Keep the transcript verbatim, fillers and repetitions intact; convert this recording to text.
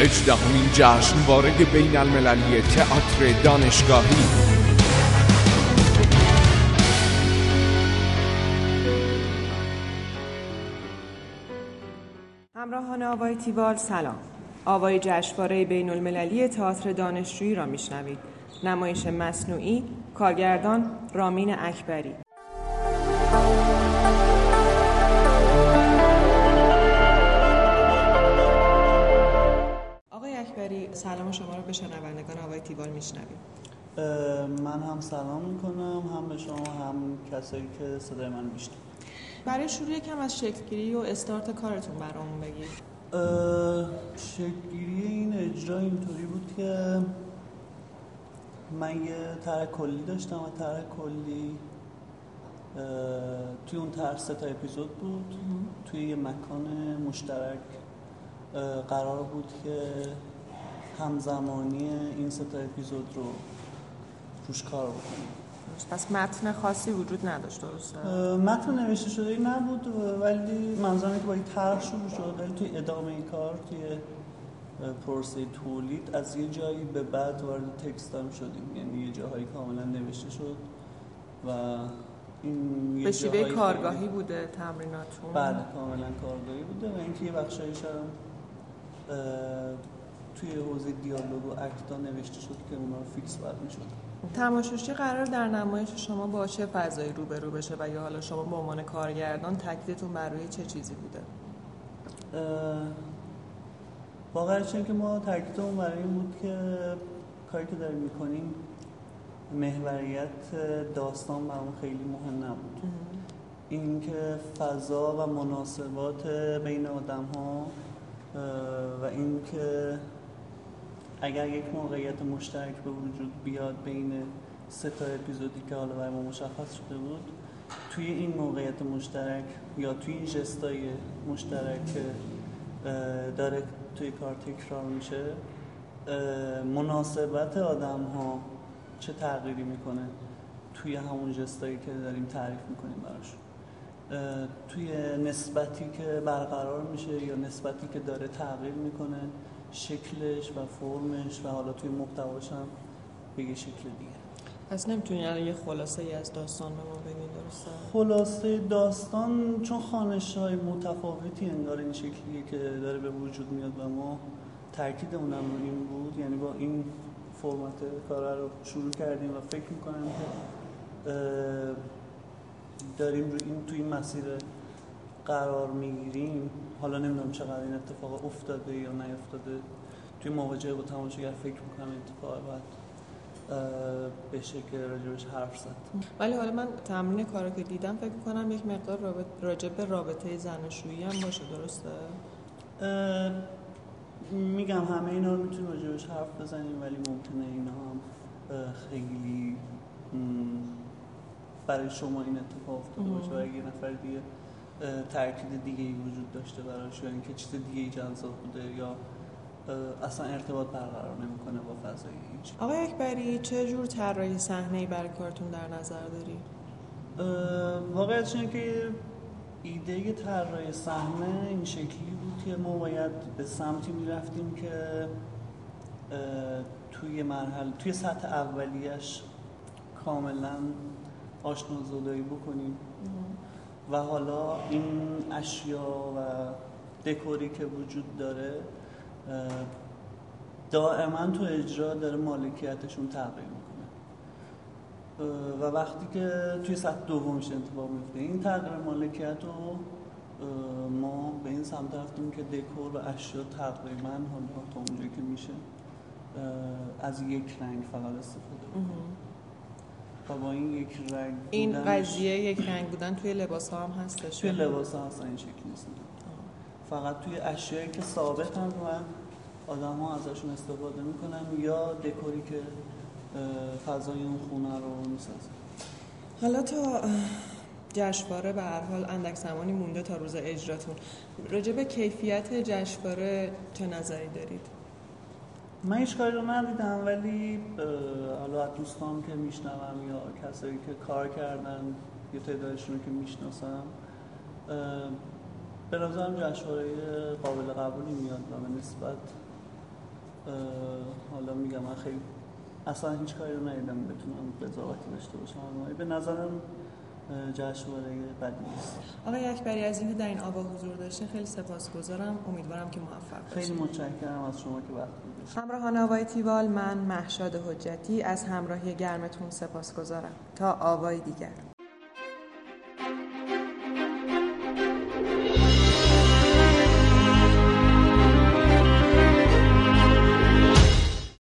هجدهمین جشنواره بین المللی تئاتر دانشگاهی. همراهان آوای تیوال سلام. آوای جشنواره بین المللی تئاتر دانشجویی را میشنوید. نمایش مصنوعی، کارگردان رامین اکبری. آقای اکبری، سلام شما را به شنوندگان آوای تیوال میشنویم. من هم سلام میکنم، هم به شما هم کسایی که صدای من میشنوند. برای شروع یکم از شکل‌گیری و استارت کارتون برامون بگید. شکل‌گیری این اجرا اینطوری بود که من یه طرح کلی داشتم و طرح کلی توی اون طرح سه تا اپیزود بود. توی یه مکان مشترک قرار بود که همزمانی این سه تا اپیزود رو روش کار بکنیم. پس متن خاصی وجود نداشت، درسته؟ متن نوشته شده نبود، ولی منظورم که با این طرح شروع شد، ولی توی ادامه این کار توی پروسه تولید از یه جایی به بعد وارد تکست هم شدیم، یعنی یه جاهایی کاملا نوشته شد و این به شیوه کارگاهی بوده تمریناتون؟ بله کاملا کارگاهی بوده و اینکه یه بخشایش هم توی حوزه دیالوگ و اکتا نوشته شد که اونا رو فیکس باید می‌شد. تماشاچی قرار در نمایش شما با چه فضایی روبرو بشه و یا حالا شما به عنوان کارگردان تاکیدتون بر روی چه چیزی بوده؟ واقعا چون که ما تاکیدمون برای این بود که کاری که داریم میکنیم محوریت داستان برامون خیلی مهم نبود. این که فضا و مناسبات بین آدم ها و این که اگر یک موقعیت مشترک به وجود بیاد بین سه تا اپیزودی که حالا برای ما مشخص شده بود، توی این موقعیت مشترک یا توی این ژستای مشترک که داره توی کار تکرار میشه، مناسبت آدم ها چه تغییری میکنه توی همون ژستایی که داریم تعریف میکنیم براش، توی نسبتی که برقرار میشه یا نسبتی که داره تغییر میکنه، شکلش و فرمش و حالا توی محتواش هم به یه شکل دیگه. پس نمیتونی الان یه خلاصه ای از داستان به ما بگید، درسته؟ خلاصه داستان چون خوانش‌های متفاوتی انگار این شکلیه که داره به وجود میاد و ما تاکید اونم رو این بود، یعنی با این فرمت کار رو شروع کردیم و فکر میکنم که داریم روی این توی این مسیر قرار میگیریم. حالا نمیدونم چقدر این اتفاق افتاده یا نیفتاده، توی مواجهه با تماشاگر فکر میکنم اتفاق باید بشه که راجبش حرف زد. ولی حالا من تمرین کارو که دیدم فکر میکنم یک مقدار رابط... راجب به رابطه زناشویی هم باشه، درسته؟ میگم همه اینا رو میتونیم راجبش حرف بزنیم، ولی ممکنه اینا هم خیلی برای شما این اتفاق افتاده باشه و اگه یه نفر دیگه تاکید دیگه ای وجود داشته براش یا اینکه چیز دیگه ای جذاب بوده یا اصلا ارتباط برقرار نمیکنه با فضای هیچ. آقای اکبری، چه جور طراحی صحنه‌ای برای کارتون در نظر داری؟ واقعیتش اینه که ایده طراحی صحنه این شکلی بود که ما باید به سمتی میرفتیم که توی مرحله توی سطح اولیش کاملا آشنا زدایی بکنیم و حالا این اشیا و دکوری که وجود داره دائما تو اجرا داره مالکیتشون تغییر میکنه و وقتی که توی سطح دومش اتفاق میفته این تغییر مالکیت رو ما به این سمت رفتیم که دکور و اشیا تقریبا حالا تا اونجایی که میشه از یک رنگ فقط استفاده بکنیم و با این یک رنگ این قضیه یک رنگ بودن توی لباس ها هم هستش؟ توی لباس ها اصلا این شکل نیست، فقط توی اشیایی که ثابت هم و آدم ها ازشون استفاده میکنن یا دکوری که فضای اون خونه رو میسازه. حالا تا جشنواره به هر حال اندک زمانی مونده تا روز اجراتون، راجع به کیفیت جشنواره چه نظری دارید؟ من هیچ کاری رو ندیدم، ولی حالا دوستان که میشنوم یا کسایی که کار کردن یا تعدادشون که میشناسم به نظرم جشنواره قابل قبولی میاد و به نسبت حالا میگم من خیلی اصلا هیچ کاری رو ندیدم بتونم قضاوتی داشته باشم، ولی به نظرم جشنواره بدی نیست. آقای اکبری از اینکه در این آوا حضور داشتین خیلی سپاسگزارم. امیدوارم که موفق باشید. خیلی متشکرم از شما که وقت گذاشتید. همراهان آوای تیوال، من مهشاد حجتی از همراهی گرمتون سپاسگزارم. تا آوای دیگر.